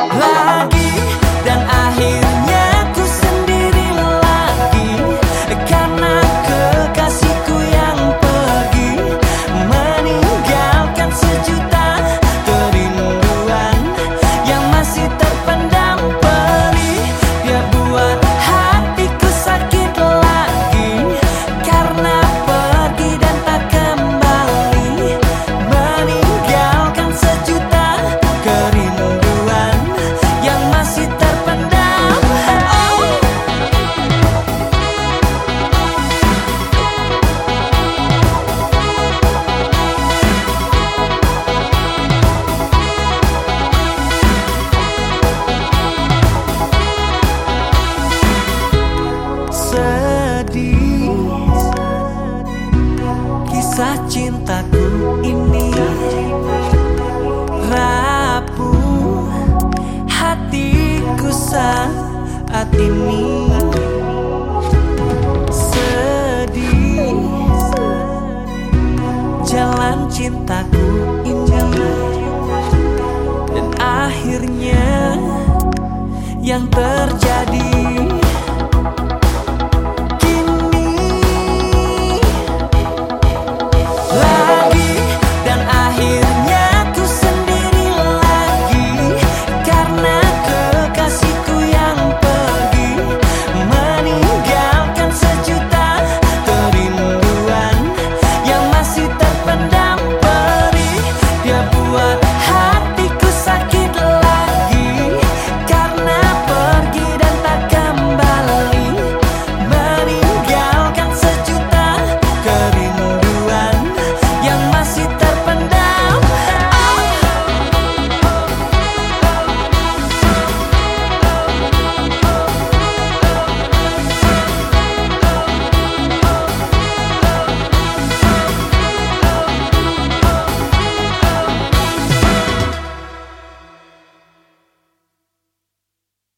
lagi, dan akhirnya ku sendiri lagi. Karena kekasihku yang pergi, meninggalkan sejuta kerinduan yang masih terpendam perih. Dia buat hatiku sakit lagi, karena pergi dan tak kembali, meninggalkan sejuta kerinduan yang masih terpendam. Sedih kisah cintaku ini, rapuh hatiku saat ini. Sedih jalan cintaku ini, dan akhirnya yang terjadi